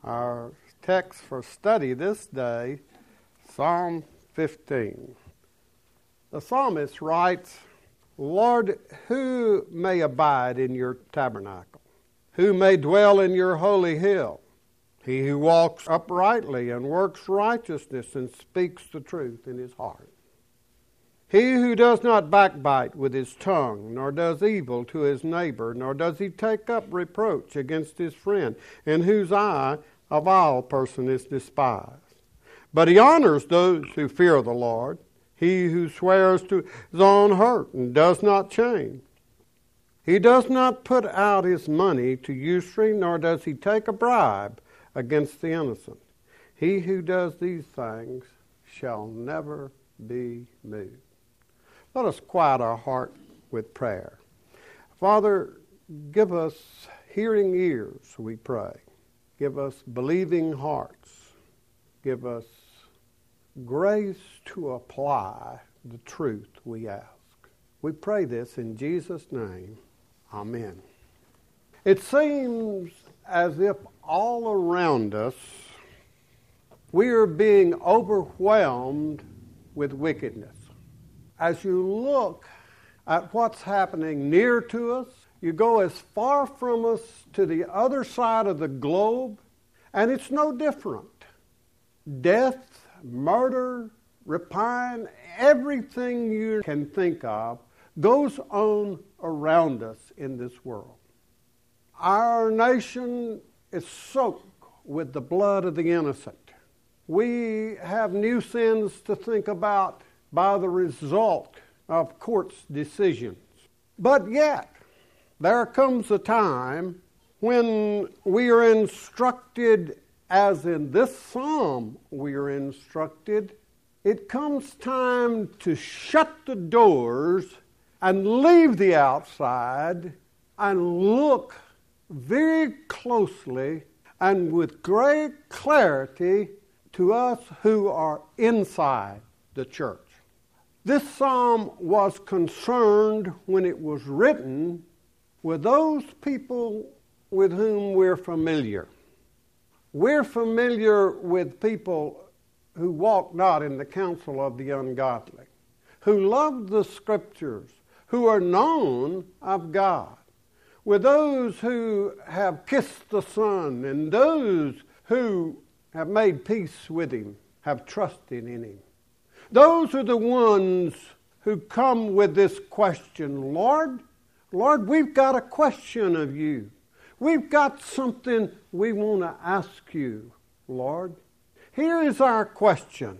Our text for study this day, Psalm 15. The psalmist writes, Lord, who may abide in your tabernacle? Who may dwell in your holy hill? He who walks uprightly and works righteousness and speaks the truth in his heart. He who does not backbite with his tongue, nor does evil to his neighbor, nor does he take up reproach against his friend, in whose eye a vile person is despised. But he honors those who fear the Lord, he who swears to his own hurt and does not change. He does not put out his money to usury, nor does he take a bribe against the innocent. He who does these things shall never be moved. Let us quiet our heart with prayer. Father, give us hearing ears, we pray. Give us believing hearts. Give us grace to apply the truth we ask. We pray this in Jesus' name. Amen. It seems as if all around us we are being overwhelmed with wickedness. As you look at what's happening near to us, you go as far from us to the other side of the globe, and it's no different. Death, murder, rapine, everything you can think of goes on around us in this world. Our nation is soaked with the blood of the innocent. We have new sins to think about by the result of court's decisions. But yet, there comes a time when we are instructed, as in this psalm we are instructed, it comes time to shut the doors and leave the outside and look very closely and with great clarity to us who are inside the church. This psalm was concerned when it was written with those people with whom we're familiar. We're familiar with people who walk not in the counsel of the ungodly, who love the Scriptures, who are known of God, with those who have kissed the Son and those who have made peace with Him, have trusted in Him. Those are the ones who come with this question, Lord, we've got a question of you. We've got something we want to ask you, Lord. Here is our question.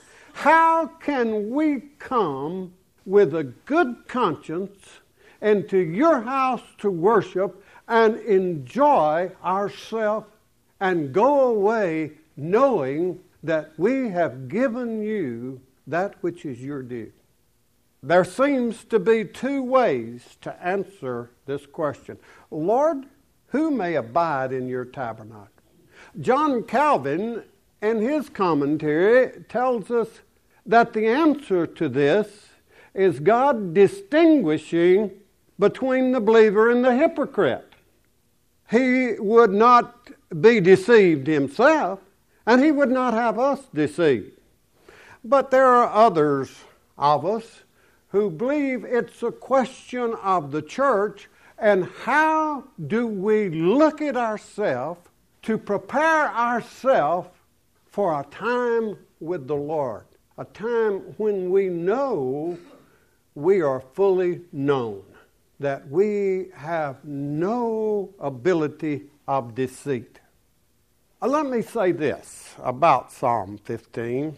How can we come with a good conscience into your house to worship and enjoy ourselves and go away knowing that we have given you that which is your due? There seems to be two ways to answer this question. Lord, who may abide in your tabernacle? John Calvin, in his commentary, tells us that the answer to this is God distinguishing between the believer and the hypocrite. He would not be deceived himself, and he would not have us deceived. But there are others of us who believe it's a question of the church and how do we look at ourselves to prepare ourselves for a time with the Lord, a time when we know we are fully known, that we have no ability of deceit. Let me say this about Psalm 15.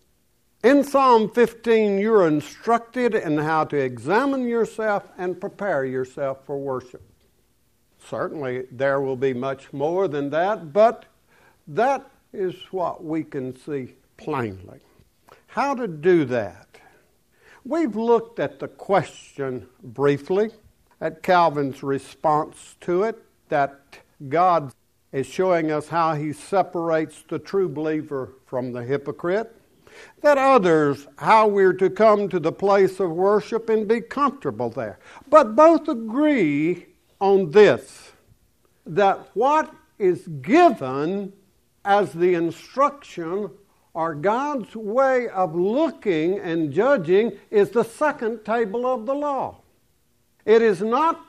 In Psalm 15, you're instructed in how to examine yourself and prepare yourself for worship. Certainly, there will be much more than that, but that is what we can see plainly. How to do that? We've looked at the question briefly, at Calvin's response to it, that God is showing us how He separates the true believer from the hypocrite. That others, how we're to come to the place of worship and be comfortable there. But both agree on this, that what is given as the instruction or God's way of looking and judging is the second table of the law. It is not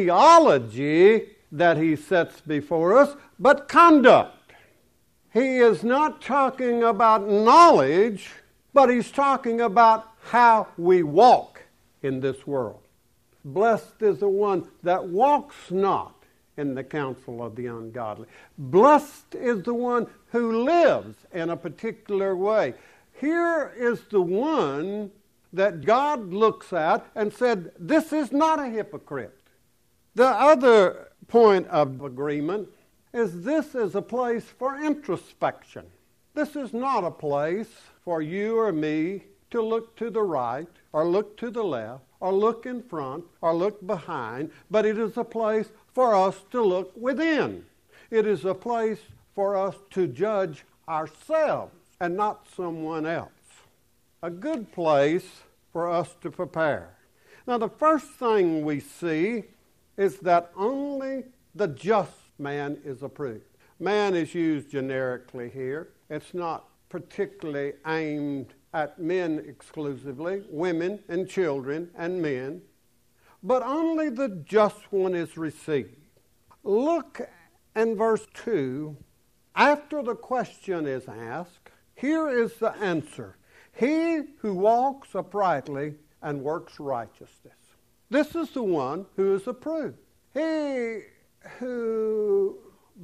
theology that he sets before us, but conduct. He is not talking about knowledge, but he's talking about how we walk in this world. Blessed is the one that walks not in the counsel of the ungodly. Blessed is the one who lives in a particular way. Here is the one that God looks at and said, this is not a hypocrite. The other point of agreement is this is a place for introspection. This is not a place for you or me to look to the right or look to the left or look in front or look behind, but it is a place for us to look within. It is a place for us to judge ourselves and not someone else. A good place for us to prepare. Now, the first thing we see is that only the just man is approved. Man is used generically here. It's not particularly aimed at men exclusively, women and children and men, but only the just one is received. Look in verse 2. After the question is asked, here is the answer. He who walks uprightly and works righteousness. This is the one who is approved. He who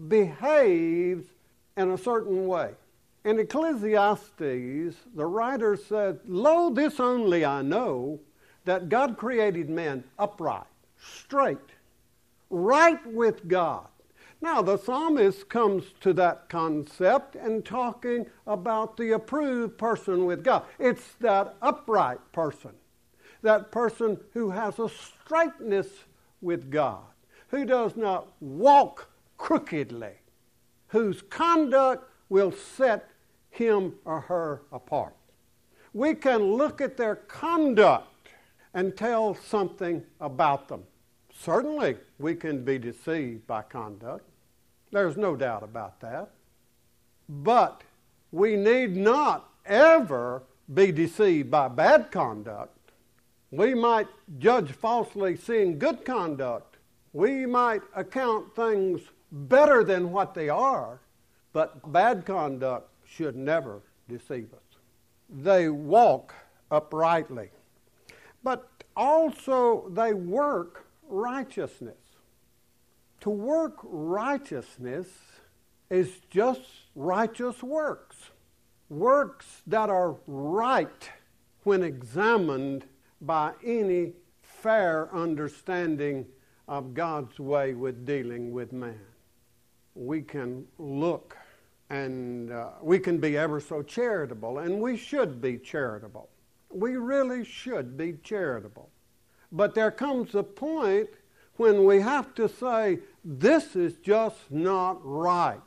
behaves in a certain way. In Ecclesiastes, the writer said, lo, this only I know, that God created man upright, straight, right with God. Now, the psalmist comes to that concept and talking about the approved person with God. It's that upright person, that person who has a straightness with God, who does not walk crookedly, whose conduct will set him or her apart. We can look at their conduct and tell something about them. Certainly, we can be deceived by conduct. There's no doubt about that. But we need not ever be deceived by bad conduct. We might judge falsely seeing good conduct. We might account things better than what they are, but bad conduct should never deceive us. They walk uprightly, but also they work righteousness. To work righteousness is just righteous works. Works that are right when examined by any fair understanding of God's way with dealing with man. We can look and we can be ever so charitable, and we should be charitable. We really should be charitable. But there comes a point when we have to say, this is just not right.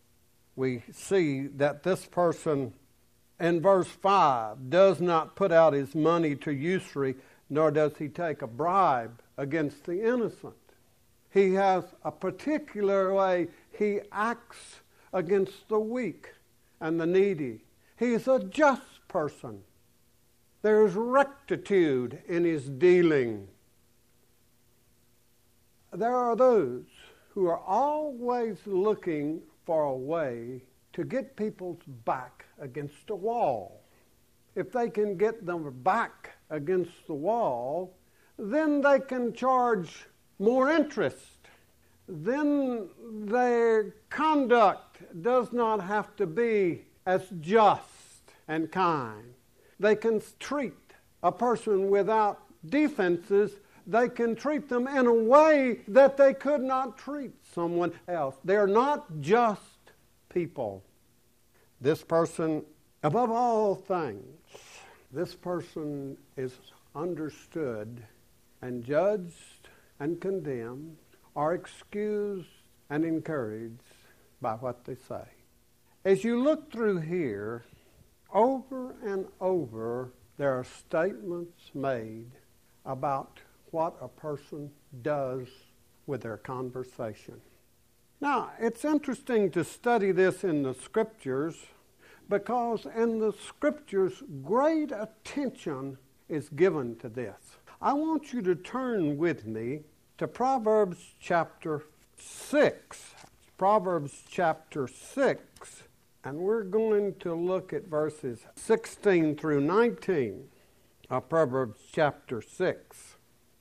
We see that this person in verse 5 does not put out his money to usury, nor does he take a bribe against the innocent. He has a particular way he acts against the weak and the needy. He's a just person. There's rectitude in his dealing. There are those who are always looking for a way to get people's back against a wall. If they can get them back against the wall, then they can charge more interest. Then their conduct does not have to be as just and kind. They can treat a person without defenses. They can treat them in a way that they could not treat someone else. They're not just people. This person, above all things, this person is understood and judged and condemned, or excused and encouraged by what they say. As you look through here, over and over, there are statements made about what a person does with their conversation. Now, it's interesting to study this in the Scriptures because in the Scriptures, great attention is given to this. I want you to turn with me to Proverbs chapter 6. Proverbs chapter 6, and we're going to look at verses 16 through 19 of Proverbs chapter 6.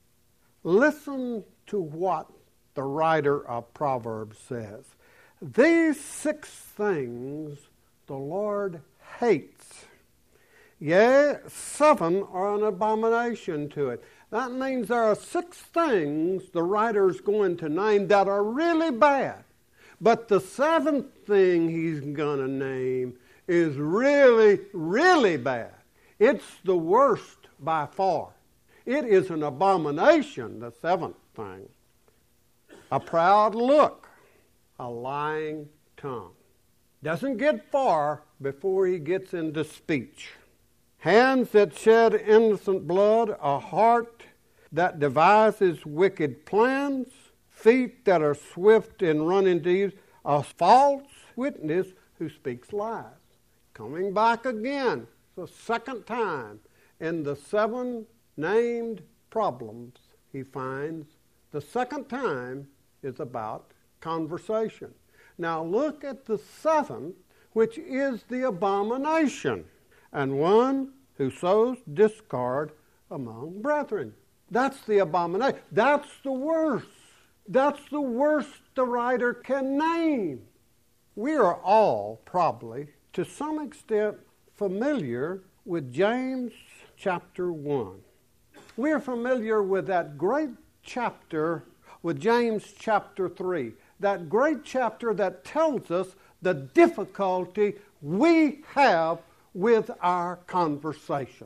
Listen to what the writer of Proverbs says. These 6 things the Lord hates. Yea, 7 are an abomination to it. That means there are 6 things the writer's going to name that are really bad. But the 7th thing he's going to name is really, really bad. It's the worst by far. It is an abomination, the 7th thing. A proud look, a lying tongue. Doesn't get far before he gets into speech. Hands that shed innocent blood, a heart that devises wicked plans, feet that are swift in running deeds, a false witness who speaks lies. Coming back again, the second time, in the 7 named problems he finds, the second time is about conversation. Now look at the 7th, which is the abomination, and one who sows discord among brethren. That's the abomination. That's the worst. That's the worst the writer can name. We are all probably, to some extent, familiar with James chapter 1. We're familiar with that great chapter with James chapter 3. That great chapter that tells us the difficulty we have with our conversation.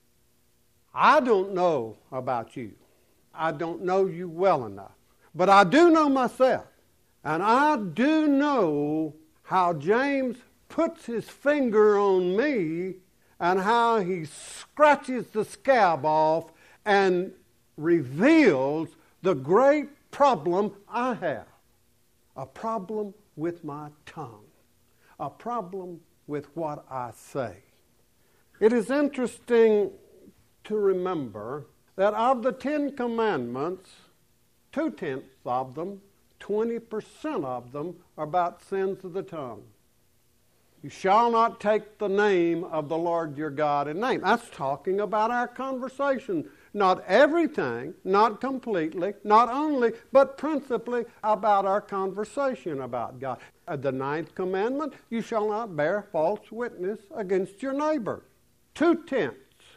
I don't know about you. I don't know you well enough. But I do know myself. And I do know how James puts his finger on me and how he scratches the scab off and reveals the great problem I have. A problem with my tongue. A problem with what I say. It is interesting to remember that of the 10 Commandments, 2/10 of them, 20% of them, are about sins of the tongue. You shall not take the name of the Lord your God in vain. That's talking about our conversation. Not everything, not completely, not only, but principally about our conversation about God. The 9th commandment, you shall not bear false witness against your neighbor. 2/10,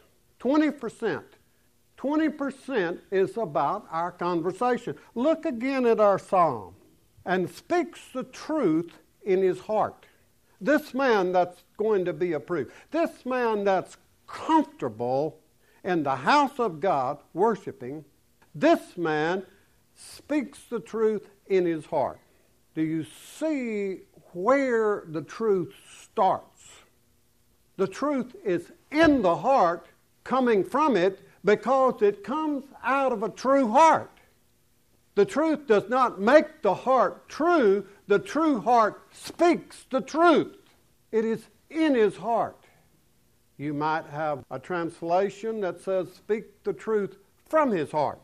20%. 20% is about our conversation. Look again at our psalm. And speaks the truth in his heart. This man that's going to be approved. This man that's comfortable in the house of God, worshiping, this man speaks the truth in his heart. Do you see where the truth starts? The truth is in the heart, coming from it, because it comes out of a true heart. The truth does not make the heart true. The true heart speaks the truth. It is in his heart. You might have a translation that says, speak the truth from his heart.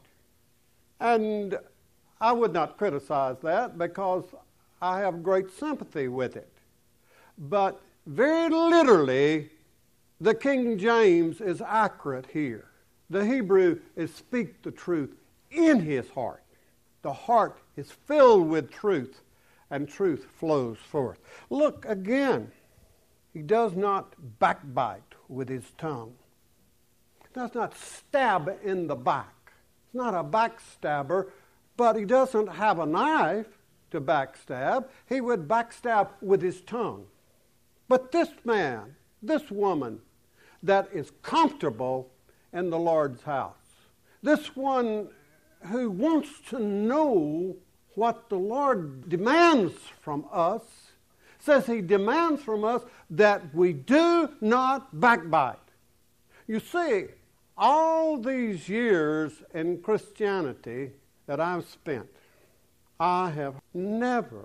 And I would not criticize that because I have great sympathy with it. But very literally, the King James is accurate here. The Hebrew is speak the truth in his heart. The heart is filled with truth, and truth flows forth. Look again. He does not backbite with his tongue. He does not stab in the back. He's not a backstabber, but he doesn't have a knife to backstab. He would backstab with his tongue. But this man, this woman, that is comfortable in the Lord's house, this one who wants to know what the Lord demands from us, says he demands from us that we do not backbite. You see, all these years in Christianity that I've spent, I have never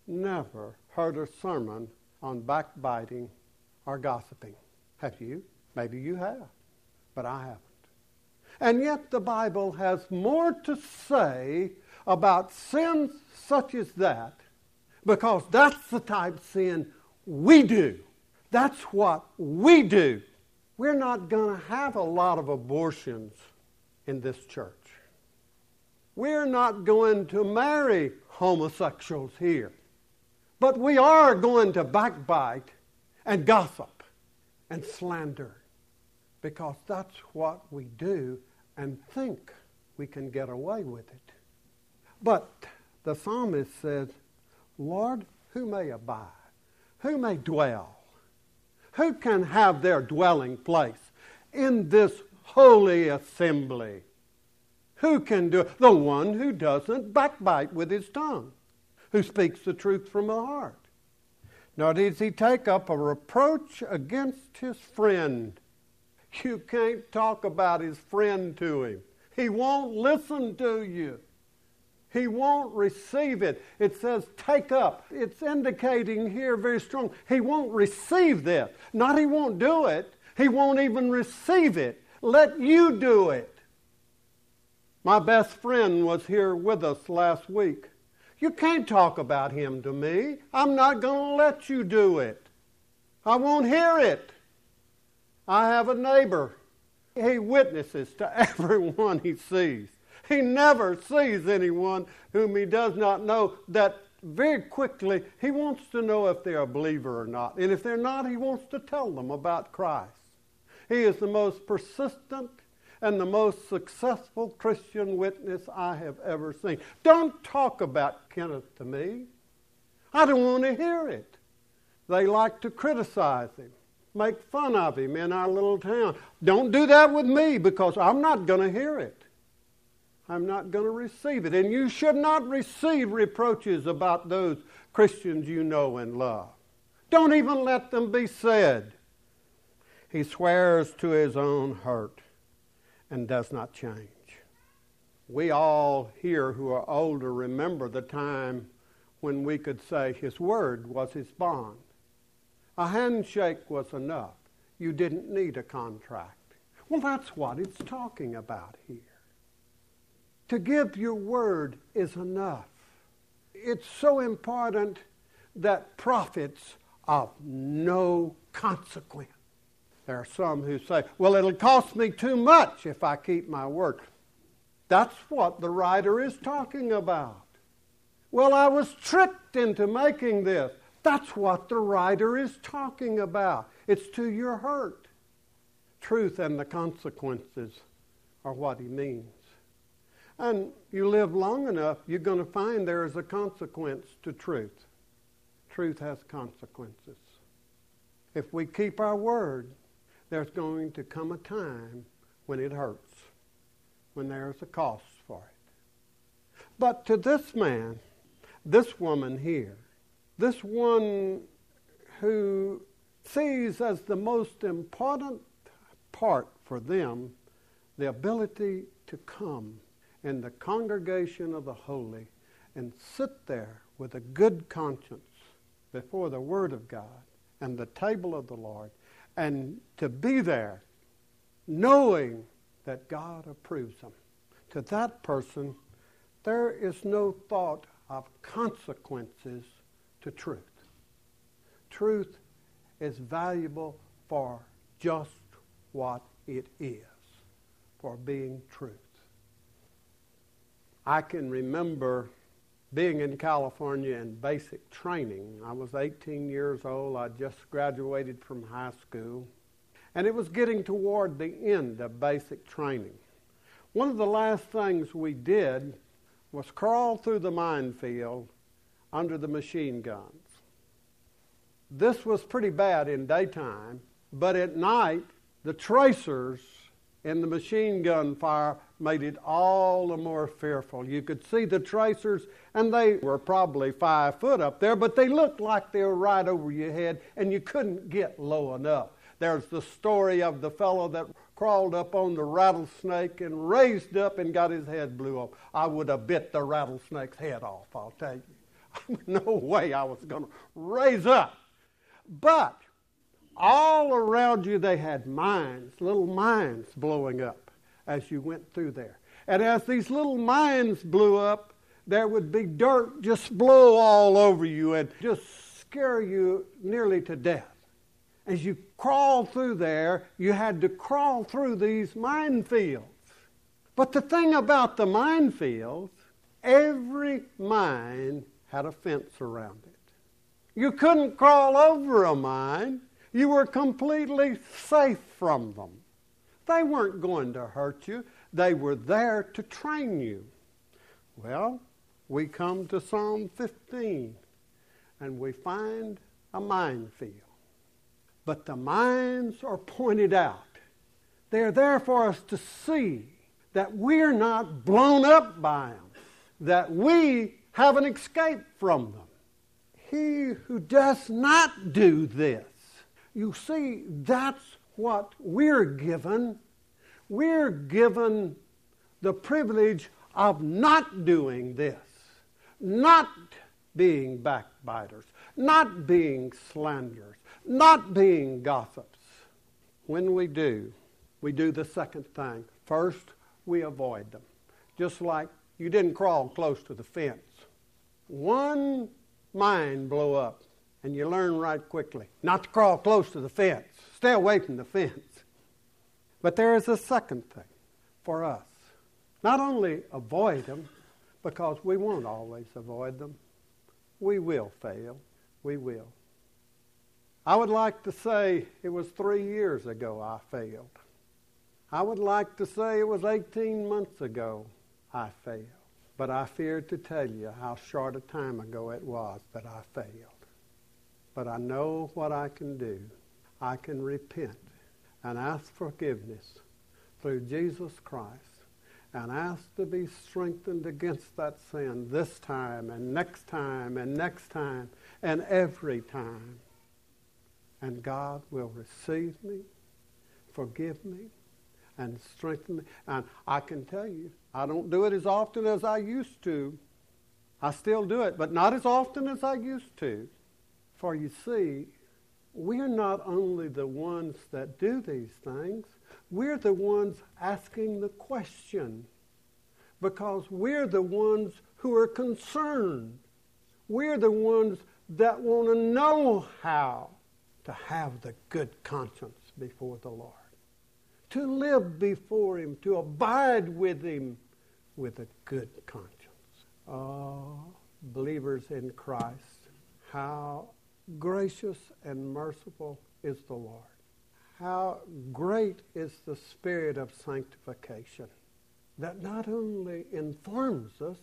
never heard a sermon on backbiting or gossiping. Have you? Maybe you have, but I haven't. And yet the Bible has more to say about sins such as that, because that's the type of sin we do. That's what we do. We're not going to have a lot of abortions in this church. We're not going to marry homosexuals here. But we are going to backbite and gossip and slander, because that's what we do and think we can get away with it. But the psalmist says, Lord, who may abide? Who may dwell? Who can have their dwelling place in this holy assembly? Who can do it? The one who doesn't backbite with his tongue, who speaks the truth from the heart. Nor does he take up a reproach against his friend. You can't talk about his friend to him. He won't listen to you. He won't receive it. It says take up. It's indicating here very strong. He won't receive this. Not he won't do it. He won't even receive it. Let you do it. My best friend was here with us last week. You can't talk about him to me. I'm not going to let you do it. I won't hear it. I have a neighbor. He witnesses to everyone he sees. He never sees anyone whom he does not know. That very quickly he wants to know if they're a believer or not. And if they're not, he wants to tell them about Christ. He is the most persistent and the most successful Christian witness I have ever seen. Don't talk about Kenneth to me. I don't want to hear it. They like to criticize him, make fun of him in our little town. Don't do that with me, because I'm not going to hear it. I'm not going to receive it. And you should not receive reproaches about those Christians you know and love. Don't even let them be said. He swears to his own hurt and does not change. We all here who are older remember the time when we could say his word was his bond. A handshake was enough. You didn't need a contract. Well, that's what it's talking about here. To give your word is enough. It's so important that prophets of no consequence. There are some who say, well, it'll cost me too much if I keep my word. That's what the writer is talking about. Well, I was tricked into making this. That's what the writer is talking about. It's to your hurt. Truth and the consequences are what he means. And you live long enough, you're going to find there is a consequence to truth. Truth has consequences. If we keep our word, there's going to come a time when it hurts, when there's a cost for it. But to this man, this woman here, this one who sees as the most important part for them the ability to come in the congregation of the holy and sit there with a good conscience before the Word of God and the table of the Lord, and to be there knowing that God approves them. To that person, there is no thought of consequences to truth. Truth is valuable for just what it is, for being truth. I can remember being in California in basic training. I was 18 years old. I just graduated from high school. And it was getting toward the end of basic training. One of the last things we did was crawl through the minefield under the machine guns. This was pretty bad in daytime, but at night, the tracers in the machine gun fire made it all the more fearful. You could see the tracers, and they were probably 5 foot up there, but they looked like they were right over your head, and you couldn't get low enough. There's the story of the fellow that crawled up on the rattlesnake and raised up and got his head blew off. I would have bit the rattlesnake's head off, I'll tell you. No way I was going to raise up. But all around you they had mines, little mines blowing up as you went through there. And as these little mines blew up, there would be dirt just blow all over you and just scare you nearly to death. As you crawled through there, you had to crawl through these minefields. But the thing about the minefields, every mine had a fence around it. You couldn't crawl over a mine. You were completely safe from them. They weren't going to hurt you. They were there to train you. Well, we come to Psalm 15, and we find a minefield. But the mines are pointed out. They're there for us to see that we're not blown up by them, that we have an escape from them. He who does not do this, you see, that's what we're given. We're given the privilege of not doing this, not being backbiters, not being slanderers, not being gossips. When we do the second thing. First, we avoid them. Just like you didn't crawl close to the fence. One mine blow up, and you learn right quickly not to crawl close to the fence. Stay away from the fence. But there is a second thing for us. Not only avoid them, because we won't always avoid them. We will fail. We will. I would like to say it was 3 years ago I failed. I would like to say it was 18 months ago I failed. But I fear to tell you how short a time ago it was that I failed. But I know what I can do. I can repent and ask forgiveness through Jesus Christ and ask to be strengthened against that sin this time and next time and next time and every time. And God will receive me, forgive me, and strengthen me. And I can tell you, I don't do it as often as I used to. I still do it, but not as often as I used to. For you see, we're not only the ones that do these things, we're the ones asking the question. Because we're the ones who are concerned. We're the ones that want to know how to have the good conscience before the Lord. To live before Him, to abide with Him with a good conscience. Oh, believers in Christ, how gracious and merciful is the Lord. How great is the spirit of sanctification that not only informs us,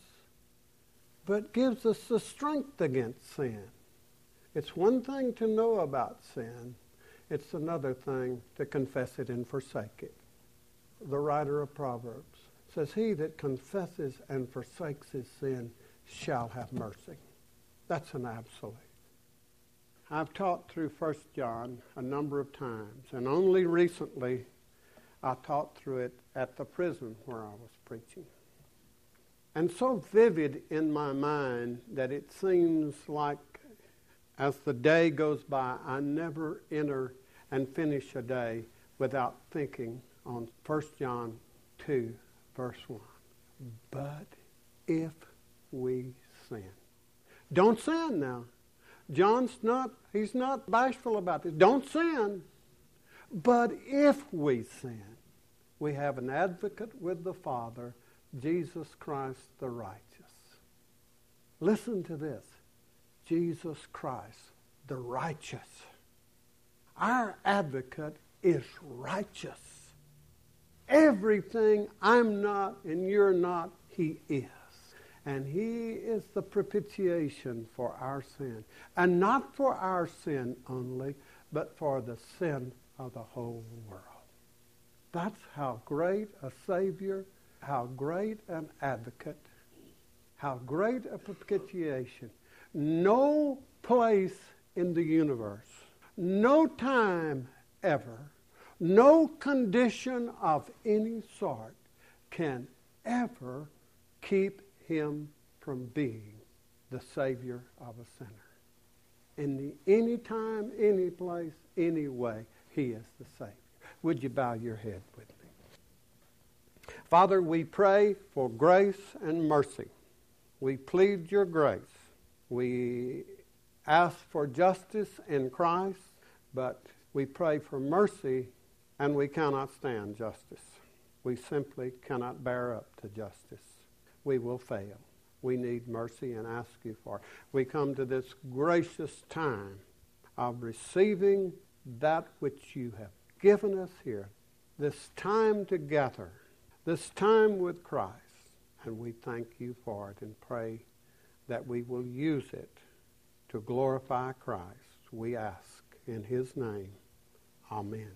but gives us the strength against sin. It's one thing to know about sin. It's another thing to confess it and forsake it. The writer of Proverbs says, "He that confesses and forsakes his sin shall have mercy." That's an absolute. I've taught through 1 John a number of times, and only recently I taught through it at the prison where I was preaching. And so vivid in my mind that it seems like as the day goes by, I never enter and finish a day without thinking on 1 John 2, verse 1. But if we sin. Don't sin now. He's not bashful about this. Don't sin. But if we sin, we have an advocate with the Father, Jesus Christ the righteous. Listen to this. Jesus Christ the righteous. Our advocate is righteous. Everything I'm not and you're not, He is. And He is the propitiation for our sin. And not for our sin only, but for the sin of the whole world. That's how great a Savior, how great an advocate, how great a propitiation. No place in the universe, no time ever, no condition of any sort can ever keep Him from being the Savior of a sinner. Any time, any place, any way, He is the Savior. Would you bow your head with me? Father, we pray for grace and mercy. We plead your grace. We ask for justice in Christ, but we pray for mercy, and we cannot stand justice. We simply cannot bear up to justice. We will fail. We need mercy and ask you for it. We come to this gracious time of receiving that which you have given us here, this time together, this time with Christ. And we thank you for it and pray that we will use it to glorify Christ. We ask in his name. Amen.